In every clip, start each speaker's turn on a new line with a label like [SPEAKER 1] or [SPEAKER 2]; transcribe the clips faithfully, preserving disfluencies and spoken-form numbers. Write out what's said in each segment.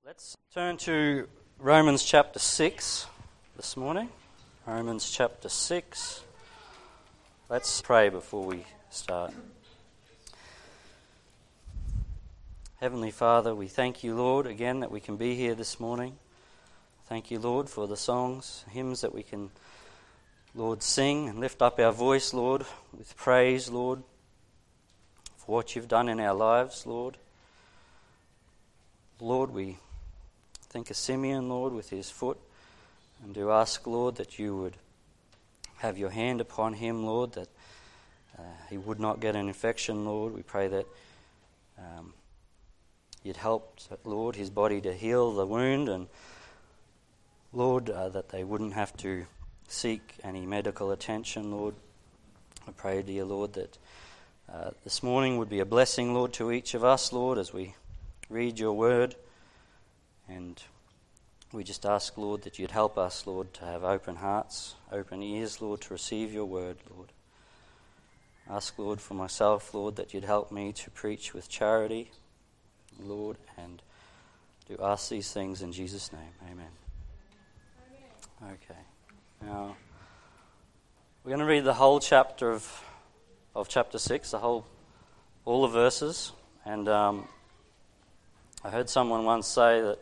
[SPEAKER 1] Let's turn to Romans chapter six this morning. Romans chapter six. Let's pray before we start. Heavenly Father, we thank you, Lord, again that we can be here this morning. Thank you, Lord, for the songs, hymns that we can, Lord, sing and lift up our voice, Lord, with praise, Lord, for what you've done in our lives, Lord. Lord, we think of Simeon, Lord, with his foot, and do ask, Lord, that you would have your hand upon him, Lord, that uh, he would not get an infection, Lord. We pray that um, you'd help, Lord, his body to heal the wound, and Lord, uh, that they wouldn't have to seek any medical attention, Lord. I pray, dear Lord, that uh, this morning would be a blessing, Lord, to each of us, Lord, as we read your word. And we just ask, Lord, that you'd help us, Lord, to have open hearts, open ears, Lord, to receive your word, Lord. Ask, Lord, for myself, Lord, that you'd help me to preach with charity, Lord, and do ask these things in Jesus' name. Amen. Amen. Okay. Now, we're going to read the whole chapter of of chapter six, the whole, all the verses, and um, I heard someone once say that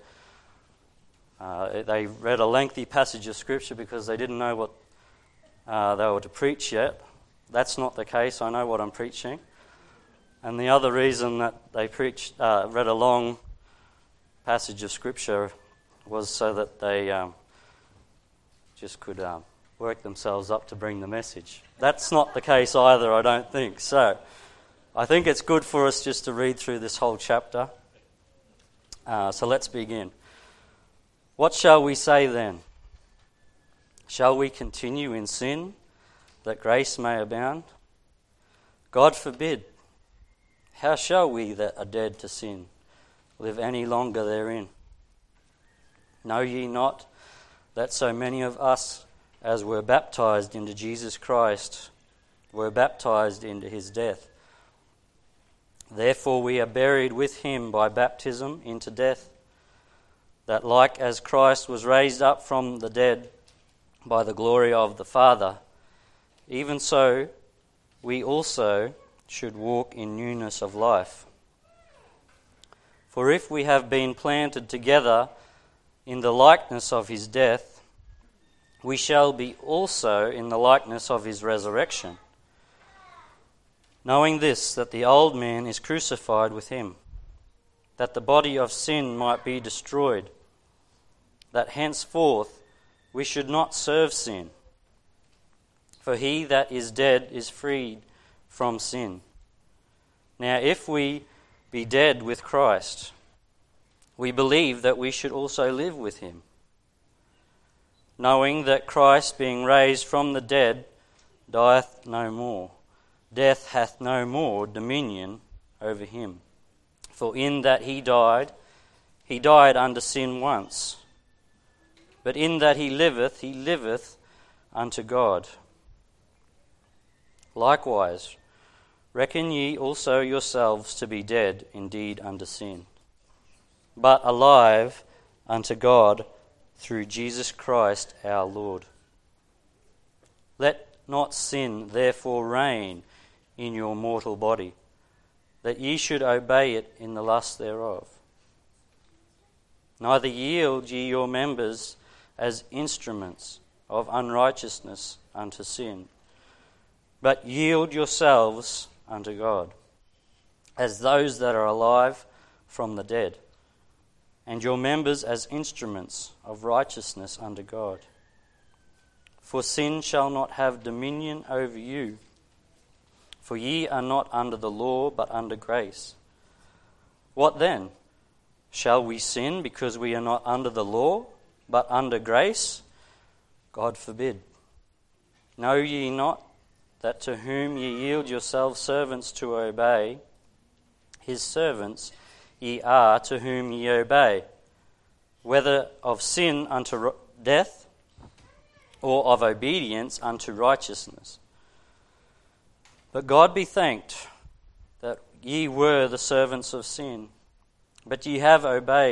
[SPEAKER 1] Uh, they read a lengthy passage of Scripture because they didn't know what uh, they were to preach yet. That's not the case. I know what I'm preaching. And the other reason that they preached, uh, read a long passage of Scripture was so that they um, just could um, work themselves up to bring the message. That's not the case either, I don't think. So I think it's good for us just to read through this whole chapter. Uh, so let's begin. What shall we say then? Shall we continue in sin, that grace may abound? God forbid. How shall we that are dead to sin live any longer therein? Know ye not that so many of us as were baptized into Jesus Christ were baptized into his death? Therefore we are buried with him by baptism into death, that like as Christ was raised up from the dead by the glory of the Father, even so we also should walk in newness of life. For if we have been planted together in the likeness of his death, we shall be also in the likeness of his resurrection, knowing this, that the old man is crucified with him, that the body of sin might be destroyed, that henceforth we should not serve sin. For he that is dead is freed from sin. Now if we be dead with Christ, we believe that we should also live with him, knowing that Christ, being raised from the dead, dieth no more. Death hath no more dominion over him. For in that he died, he died unto sin once, but in that he liveth, he liveth unto God. Likewise, reckon ye also yourselves to be dead indeed unto sin, but alive unto God through Jesus Christ our Lord. Let not sin therefore reign in your mortal body, that ye should obey it in the lust thereof. Neither yield ye your members as instruments of unrighteousness unto sin, but yield yourselves unto God, as those that are alive from the dead, and your members as instruments of righteousness unto God. For sin shall not have dominion over you, for ye are not under the law, but under grace. What then? Shall we sin because we are not under the law, but under grace? God forbid. Know ye not that to whom ye yield yourselves servants to obey, his servants ye are to whom ye obey, whether of sin unto death, or of obedience unto righteousness? But God be thanked that ye were the servants of sin, but ye have obeyed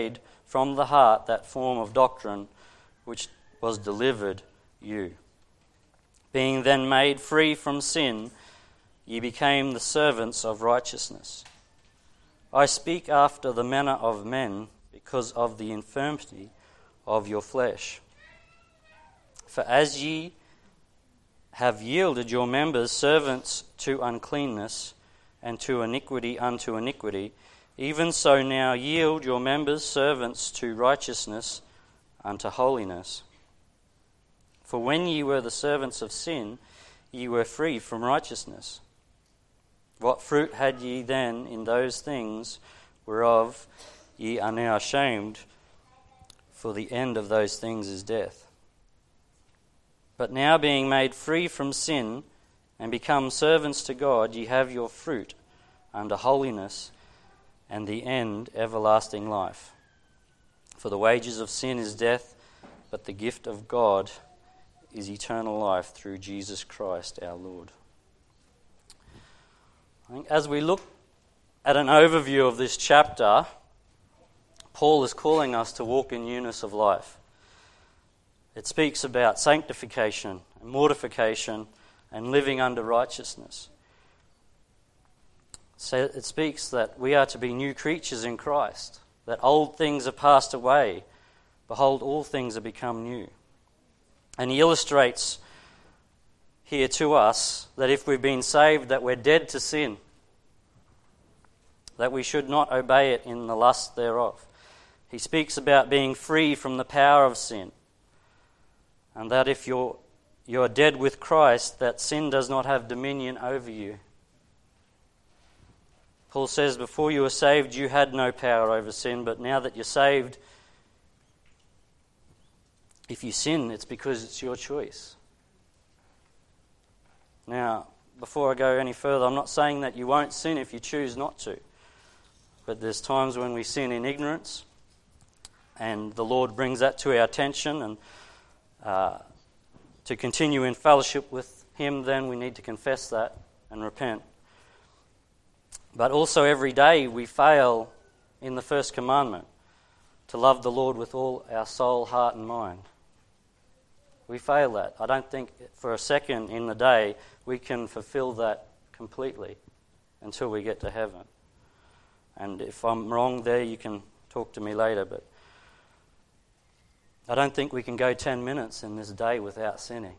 [SPEAKER 1] from the heart that form of doctrine which was delivered you. Being then made free from sin, ye became the servants of righteousness. I speak after the manner of men, because of the infirmity of your flesh. For as ye have yielded your members servants to uncleanness, and to iniquity unto iniquity, even so now yield your members servants to righteousness unto holiness. For when ye were the servants of sin, ye were free from righteousness. What fruit had ye then in those things whereof ye are now ashamed? For the end of those things is death. But now being made free from sin and become servants to God, ye have your fruit unto holiness, and the end everlasting life. For the wages of sin is death, but the gift of God is eternal life through Jesus Christ our Lord. I think as we look at an overview of this chapter, Paul is calling us to walk in newness of life. It speaks about sanctification and mortification and living under righteousness. So it speaks that we are to be new creatures in Christ, that old things are passed away. Behold, all things are become new. And he illustrates here to us that if we've been saved, that we're dead to sin, that we should not obey it in the lust thereof. He speaks about being free from the power of sin, and that if you're, you're dead with Christ, that sin does not have dominion over you. Paul says, before you were saved, you had no power over sin, but now that you're saved, if you sin, it's because it's your choice. Now, before I go any further, I'm not saying that you won't sin if you choose not to. But there's times when we sin in ignorance, and the Lord brings that to our attention, and uh, to continue in fellowship with Him, then we need to confess that and repent. But also every day we fail in the first commandment, to love the Lord with all our soul, heart and mind. We fail that. I don't think for a second in the day we can fulfill that completely until we get to heaven. And if I'm wrong there, you can talk to me later, but I don't think we can go ten minutes in this day without sinning.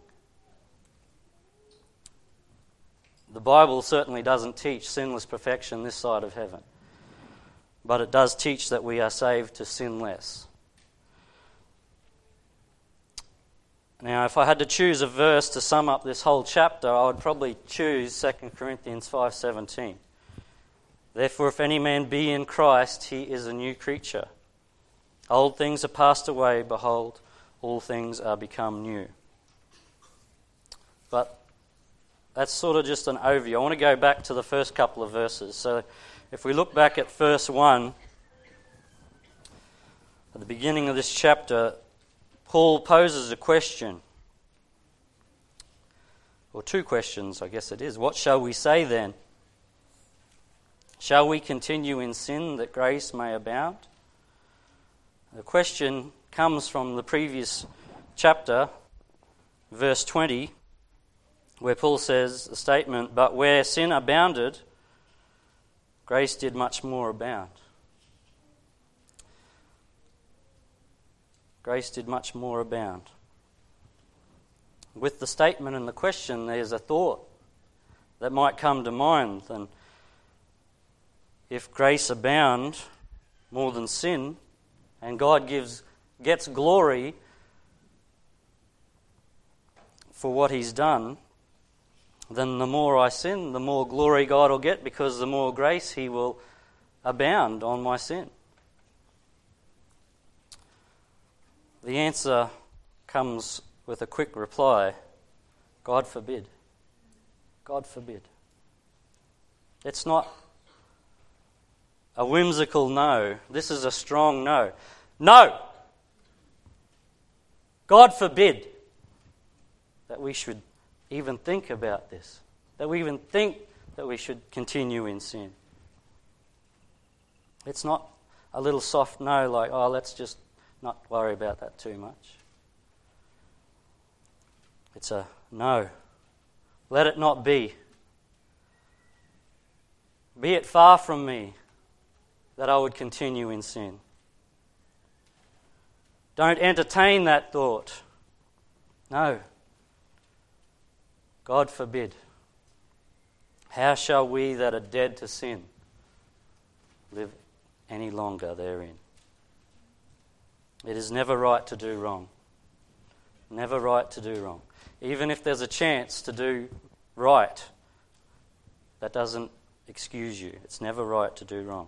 [SPEAKER 1] The Bible certainly doesn't teach sinless perfection this side of heaven, but it does teach that we are saved to sin less. Now, if I had to choose a verse to sum up this whole chapter, I would probably choose Second Corinthians five seventeen. Therefore, if any man be in Christ, he is a new creature. Old things are passed away, behold, all things are become new. But that's sort of just an overview. I want to go back to the first couple of verses. So if we look back at verse one, at the beginning of this chapter, Paul poses a question, or two questions, I guess it is. What shall we say then? Shall we continue in sin that grace may abound? The question comes from the previous chapter, verse twenty, where Paul says the statement, but where sin abounded, grace did much more abound. Grace did much more abound. With the statement and the question, there's a thought that might come to mind. And if grace abound more than sin, and God gives gets glory for what He's done, then the more I sin, the more glory God will get, because the more grace He will abound on my sin. The answer comes with a quick reply: God forbid. God forbid. It's not a whimsical no. This is a strong no. No! God forbid that we should even think about this, that we even think that we should continue in sin. It's not a little soft no, like, oh, let's just not worry about that too much. It's a no. Let it not be. Be it far from me that I would continue in sin. Don't entertain that thought. No. God forbid. How shall we that are dead to sin live any longer therein? It is never right to do wrong. Never right to do wrong. Even if there's a chance to do right, that doesn't excuse you. It's never right to do wrong.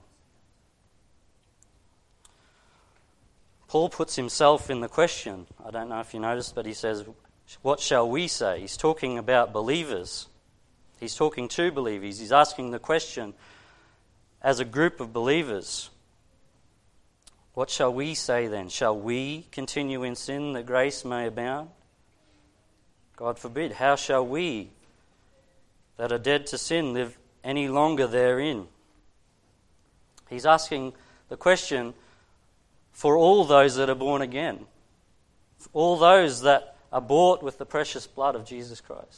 [SPEAKER 1] Paul puts himself in the question. I don't know if you noticed, but he says, what shall we say? He's talking about believers. He's talking to believers. He's asking the question as a group of believers. What shall we say then? Shall we continue in sin that grace may abound? God forbid. How shall we that are dead to sin live any longer therein? He's asking the question for all those that are born again, for all those that are bought with the precious blood of Jesus Christ.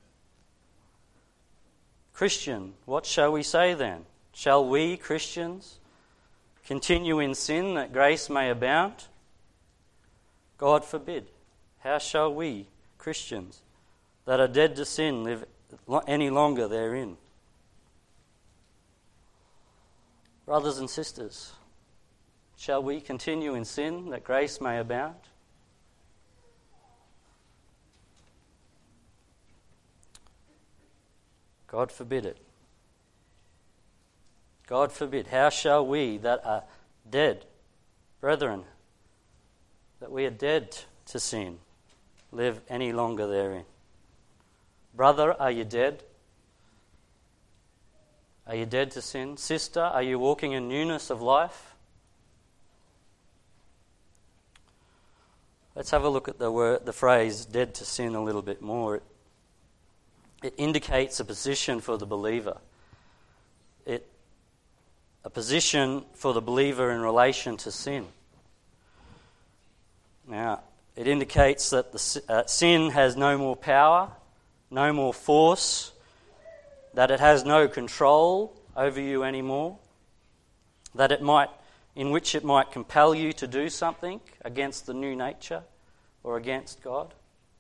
[SPEAKER 1] Christian, what shall we say then? Shall we, Christians, continue in sin that grace may abound? God forbid. How shall we, Christians, that are dead to sin, live any longer therein? Brothers and sisters, shall we continue in sin that grace may abound? God forbid it. God forbid. How shall we that are dead, brethren, that we are dead to sin, live any longer therein? Brother, are you dead? Are you dead to sin? Sister, are you walking in newness of life? Let's have a look at the word, the phrase dead to sin a little bit more. It, it indicates a position for the believer. It a position for the believer in relation to sin. Now, it indicates that the uh, sin has no more power, no more force, that it has no control over you anymore, that it might, in which it might compel you to do something against the new nature or against God.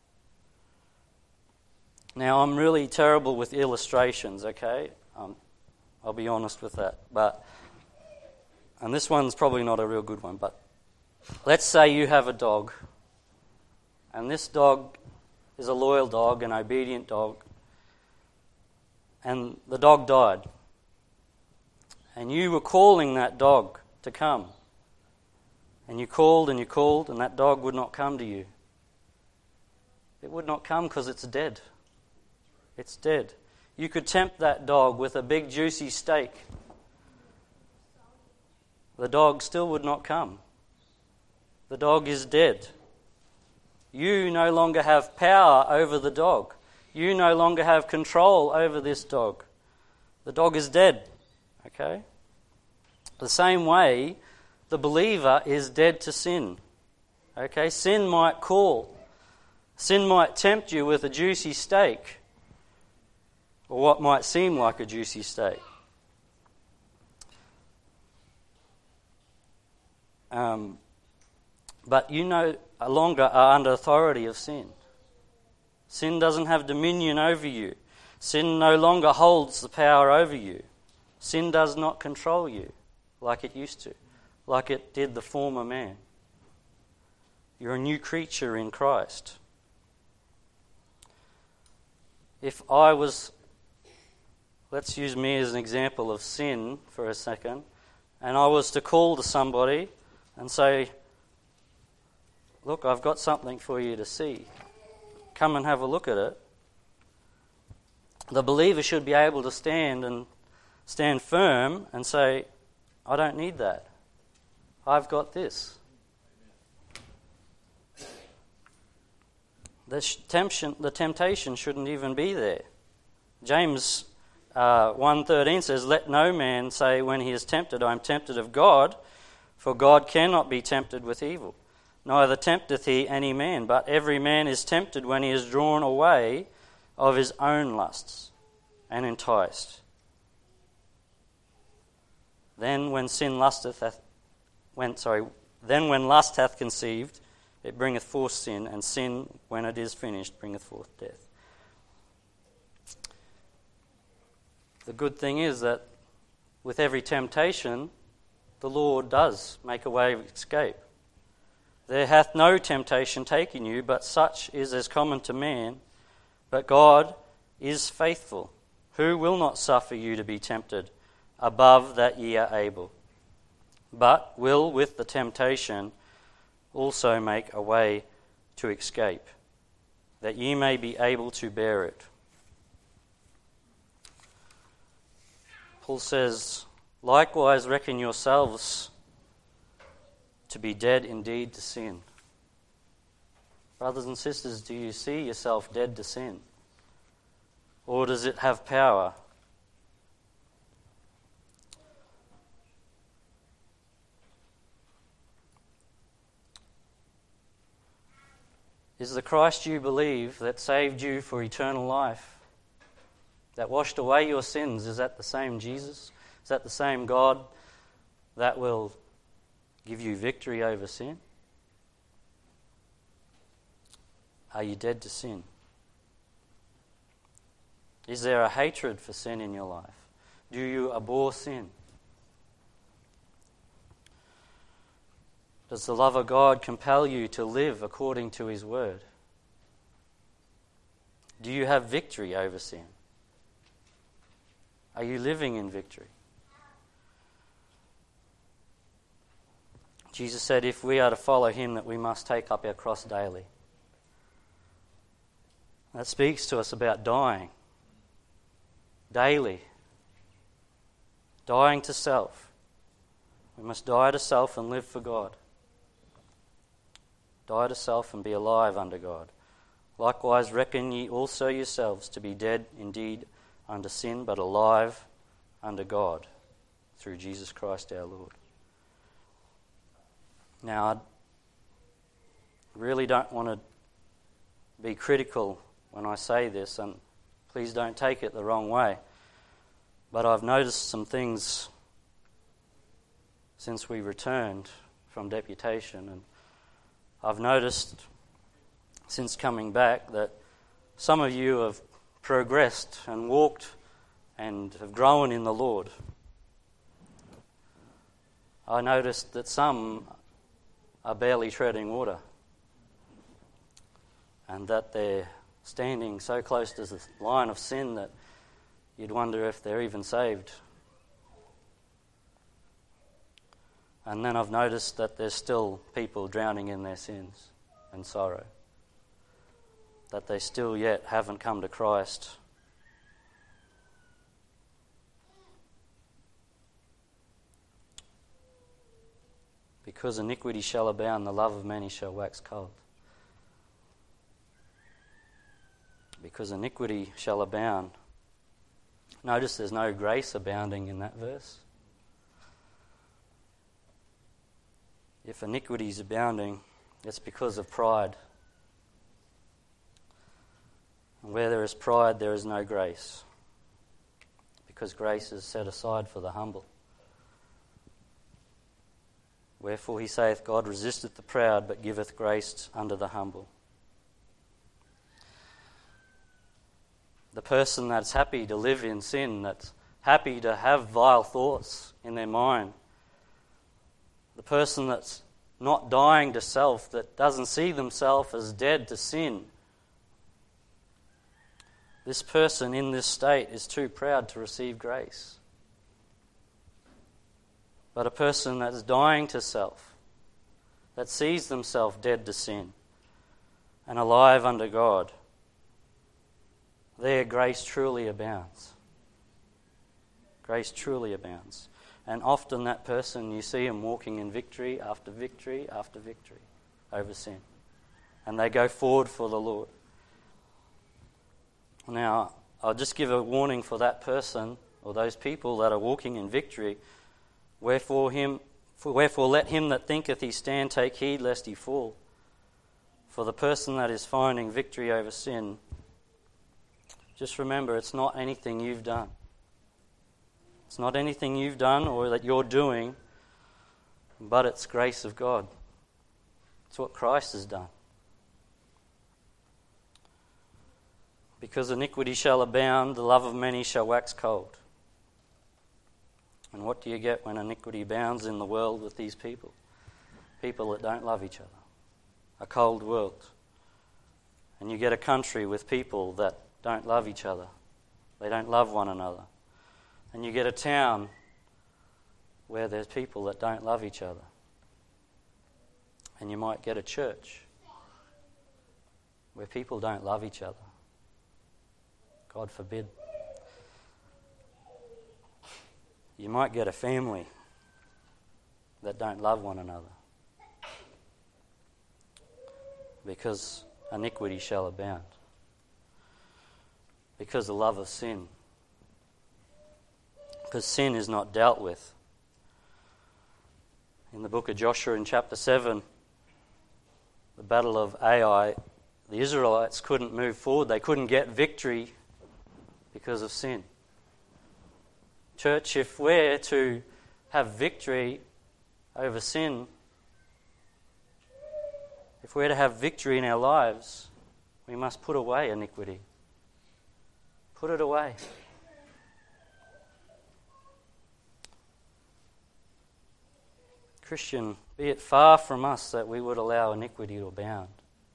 [SPEAKER 1] Now, I'm really terrible with illustrations, okay? Um, I'll be honest with that. But, and this one's probably not a real good one, but let's say you have a dog, and this dog is a loyal dog, an obedient dog, and the dog died. And you were calling that dog to come. And you called and you called, and that dog would not come to you. It would not come because it's dead. It's dead. You could tempt that dog with a big juicy steak. The dog still would not come. The dog is dead. You no longer have power over the dog. You no longer have control over this dog. The dog is dead. Okay? The same way, the believer is dead to sin. Okay? Sin might call. Sin might tempt you with a juicy steak, or what might seem like a juicy steak. Um, but you no longer are under authority of sin. Sin doesn't have dominion over you. Sin no longer holds the power over you. Sin does not control you like it used to, like it did the former man. You're a new creature in Christ. If I was, let's use me as an example of sin for a second, and I was to call to somebody and say, look, I've got something for you to see. Come and have a look at it. The believer should be able to stand and stand firm and say, I don't need that. I've got this. The temptation, the temptation shouldn't even be there. James uh, one thirteen says, let no man say when he is tempted, I am tempted of God, For God cannot be tempted with evil, neither tempteth he any man, but every man is tempted when he is drawn away of his own lusts and enticed. Then when sin lusteth hath, when sorry, then when lust hath conceived, it bringeth forth sin, and sin, when it is finished, bringeth forth death. The good thing is that with every temptation, the Lord does make a way of escape. There hath no temptation taken you, but such is as common to man. But God is faithful, who will not suffer you to be tempted above that ye are able, but will with the temptation also make a way to escape, that ye may be able to bear it. Paul says, likewise reckon yourselves to be dead indeed to sin. Brothers and sisters, do you see yourself dead to sin? Or does it have power? Is the Christ you believe that saved you for eternal life, that washed away your sins, is that the same Jesus? Is that the same God that will give you victory over sin? Are you dead to sin? Is there a hatred for sin in your life? Do you abhor sin? Does the love of God compel you to live according to His word? Do you have victory over sin? Are you living in victory? Jesus said if we are to follow Him, that we must take up our cross daily. That speaks to us about dying. Daily. Dying to self. We must die to self and live for God. Die to self and be alive unto God. Likewise reckon ye also yourselves to be dead indeed unto sin, but alive unto God through Jesus Christ our Lord. Now, I really don't want to be critical when I say this, and please don't take it the wrong way, but I've noticed some things since we returned from deputation, and I've noticed since coming back that some of you have progressed and walked and have grown in the Lord. I noticed that some are barely treading water, and that they're standing so close to the line of sin that you'd wonder if they're even saved. And then I've noticed that there's still people drowning in their sins and sorrow, that they still yet haven't come to Christ. Because iniquity shall abound, the love of many shall wax cold. Because iniquity shall abound. Notice there's no grace abounding in that verse. If iniquity is abounding, it's because of pride. And where there is pride, there is no grace, because grace is set aside for the humble. Wherefore he saith, God resisteth the proud, but giveth grace unto the humble. The person that's happy to live in sin, that's happy to have vile thoughts in their mind, the person that's not dying to self, that doesn't see themselves as dead to sin, this person in this state is too proud to receive grace. But a person that's dying to self, that sees themselves dead to sin and alive unto God, there grace truly abounds. Grace truly abounds. And often that person, you see them walking in victory after victory after victory over sin. And they go forward for the Lord. Now, I'll just give a warning for that person or those people that are walking in victory. Wherefore him, For wherefore let him that thinketh he stand take heed lest he fall. For the person that is finding victory over sin, just remember it's not anything you've done. It's not anything you've done or that you're doing, but it's grace of God. It's what Christ has done. Because iniquity shall abound, the love of many shall wax cold. And what do you get when iniquity abounds in the world with these people? People that don't love each other. A cold world. And you get a country with people that don't love each other. They don't love one another. And you get a town where there's people that don't love each other. And you might get a church where people don't love each other. God forbid. You might get a family that don't love one another. Because iniquity shall abound. Because the love of sin. Because sin is not dealt with. In the book of Joshua in chapter seven, the battle of Ai, the Israelites couldn't move forward. They couldn't get victory because of sin. Church, if we're to have victory over sin, if we're to have victory in our lives, we must put away iniquity. Put it away. Christian, be it far from us that we would allow iniquity to abound.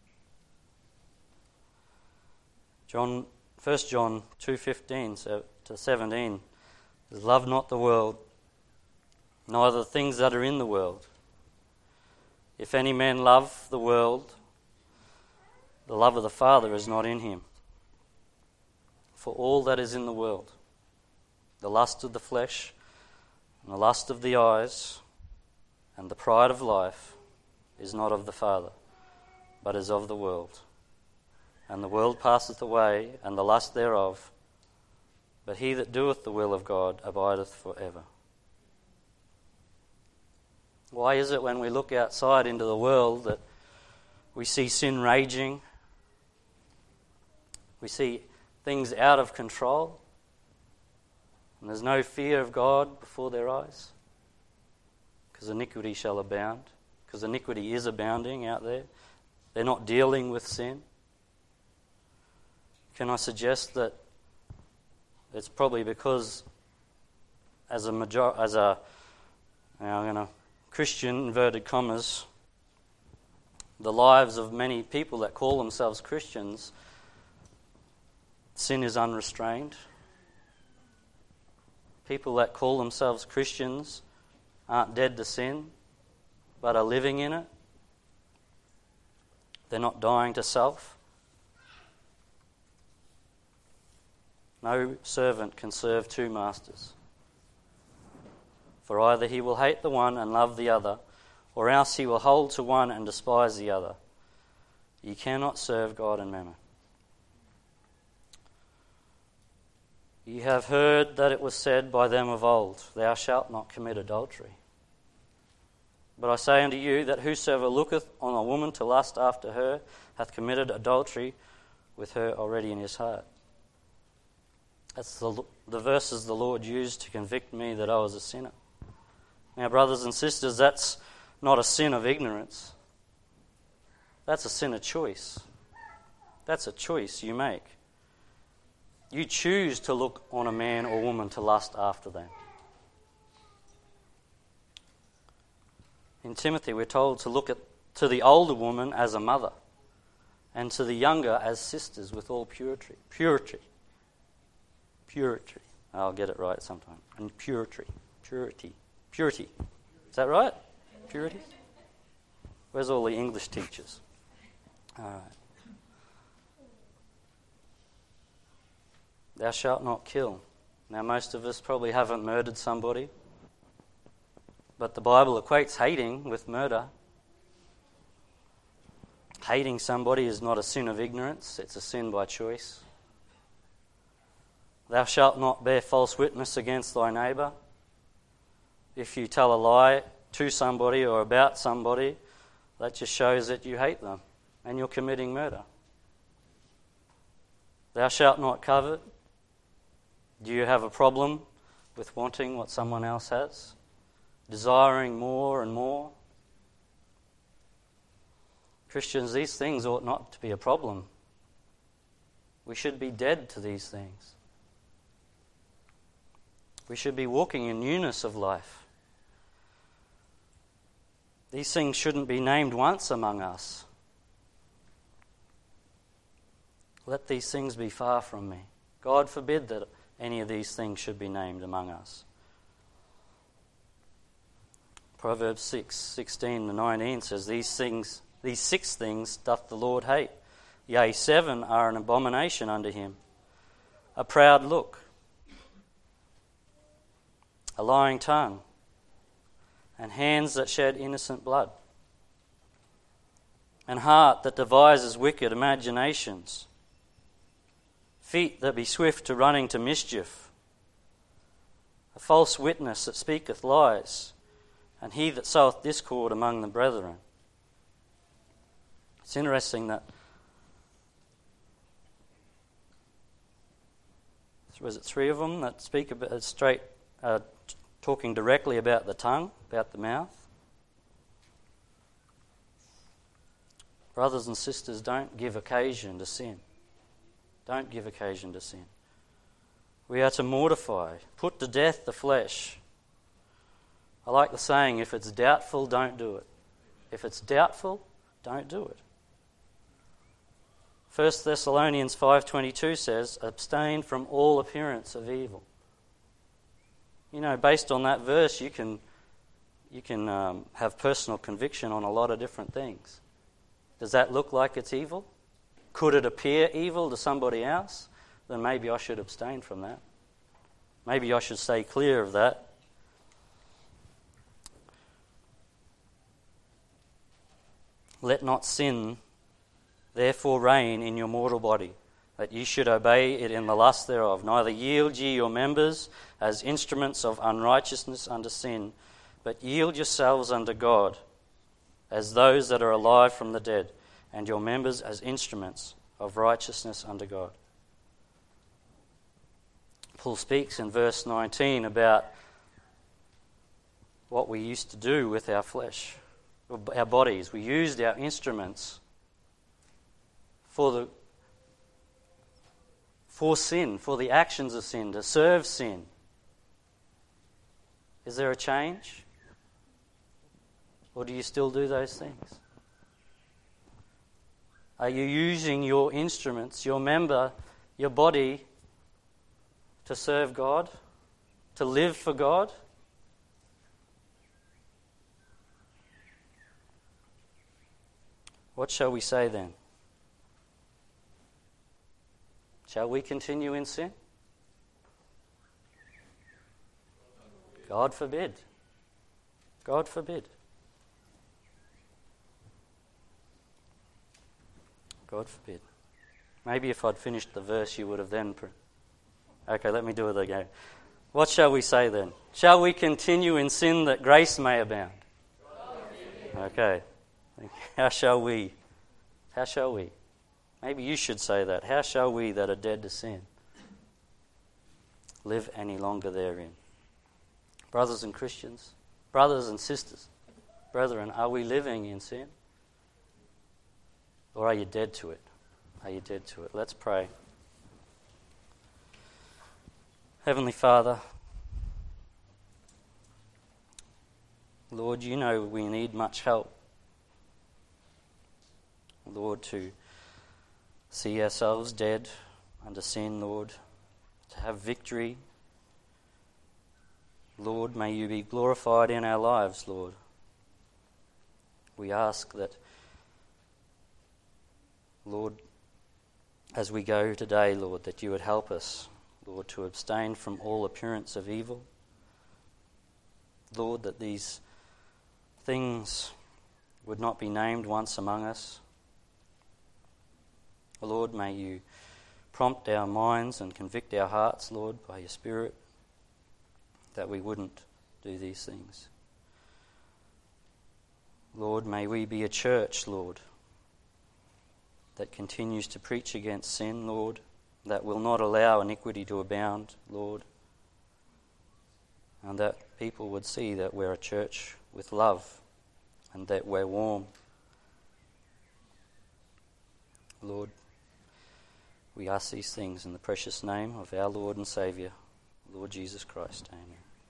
[SPEAKER 1] John, First John two fifteen to seventeen says, love not the world, neither the things that are in the world. If any man love the world, the love of the Father is not in him. For all that is in the world, the lust of the flesh, and the lust of the eyes, and the pride of life, is not of the Father, but is of the world. And the world passeth away, and the lust thereof, but he that doeth the will of God abideth forever. Why is it when we look outside into the world that we see sin raging? We see things out of control, and there's no fear of God before their eyes? Because iniquity shall abound. Because iniquity is abounding out there. They're not dealing with sin. Can I suggest that it's probably because as a major, as a now I'm going to Christian inverted commas, the lives of many people that call themselves Christians, sin is unrestrained. People that call themselves Christians aren't dead to sin, but are living in it. They're not dying to self. No servant can serve two masters. For either he will hate the one and love the other, or else he will hold to one and despise the other. You cannot serve God and mammon. Ye have heard that it was said by them of old, thou shalt not commit adultery. But I say unto you that whosoever looketh on a woman to lust after her hath committed adultery with her already in his heart. That's the, the verses the Lord used to convict me that I was a sinner. Now, brothers and sisters, that's not a sin of ignorance. That's a sin of choice. That's a choice you make. You choose to look on a man or woman to lust after them. In Timothy, we're told to look at to the older woman as a mother, and to the younger as sisters with all purity. Purity. Purity. I'll get it right sometime. And purity. Purity. Purity. Is that right? Purity? Where's all the English teachers? All right. Thou shalt not kill. Now, most of us probably haven't murdered somebody, but the Bible equates hating with murder. Hating somebody is not a sin of ignorance, it's a sin by choice. Thou shalt not bear false witness against thy neighbour. If you tell a lie to somebody or about somebody, that just shows that you hate them and you're committing murder. Thou shalt not covet. Do you have a problem with wanting what someone else has? Desiring more and more? Christians, these things ought not to be a problem. We should be dead to these things. We should be walking in newness of life. These things shouldn't be named once among us. Let these things be far from me. God forbid that any of these things should be named among us. Proverbs six, sixteen to nineteen says, These things, these six things doth the Lord hate. Yea, seven are an abomination unto him. A proud look, a lying tongue, and hands that shed innocent blood, and heart that devises wicked imaginations, feet that be swift to running to mischief, a false witness that speaketh lies, and he that soweth discord among the brethren. It's interesting that, was it three of them that speak about straight, uh, talking directly about the tongue, about the mouth? Brothers and sisters, don't give occasion to sin. Don't give occasion to sin. We are to mortify, put to death the flesh. I like the saying, if it's doubtful, don't do it. If it's doubtful, don't do it. First Thessalonians five twenty-two says, abstain from all appearance of evil. You know, based on that verse, you can you can um, have personal conviction on a lot of different things. Does that look like it's evil? Could it appear evil to somebody else? Then maybe I should abstain from that. Maybe I should stay clear of that. Let not sin therefore reign in your mortal body, that ye should obey it in the lust thereof. Neither yield ye your members as instruments of unrighteousness unto sin, but yield yourselves unto God as those that are alive from the dead, and your members as instruments of righteousness unto God. Paul speaks in verse nineteen about what we used to do with our flesh, our bodies. We used our instruments for the for sin, for the actions of sin, to serve sin. Is there a change? Or do you still do those things? Are you using your instruments, your member, your body, to serve God, to live for God? What shall we say then? Shall we continue in sin? God forbid. God forbid. God forbid. Maybe if I'd finished the verse, you would have then... Pre- okay, let me do it again. What shall we say then? Shall we continue in sin that grace may abound? Okay. How shall we? How shall we? Maybe you should say that. How shall we that are dead to sin live any longer therein? Brothers and Christians, brothers and sisters, brethren, are we living in sin? Or are you dead to it? Are you dead to it? Let's pray. Heavenly Father, Lord, you know we need much help. Lord, to see ourselves dead under sin, Lord, to have victory. Lord, may you be glorified in our lives, Lord. We ask that, Lord, as we go today, Lord, that you would help us, Lord, to abstain from all appearance of evil. Lord, that these things would not be named once among us. Lord, may you prompt our minds and convict our hearts, Lord, by your Spirit, that we wouldn't do these things. Lord, may we be a church, Lord, that continues to preach against sin, Lord, that will not allow iniquity to abound, Lord, and that people would see that we're a church with love and that we're warm. Lord, we ask these things in the precious name of our Lord and Saviour, Lord Jesus Christ. Amen.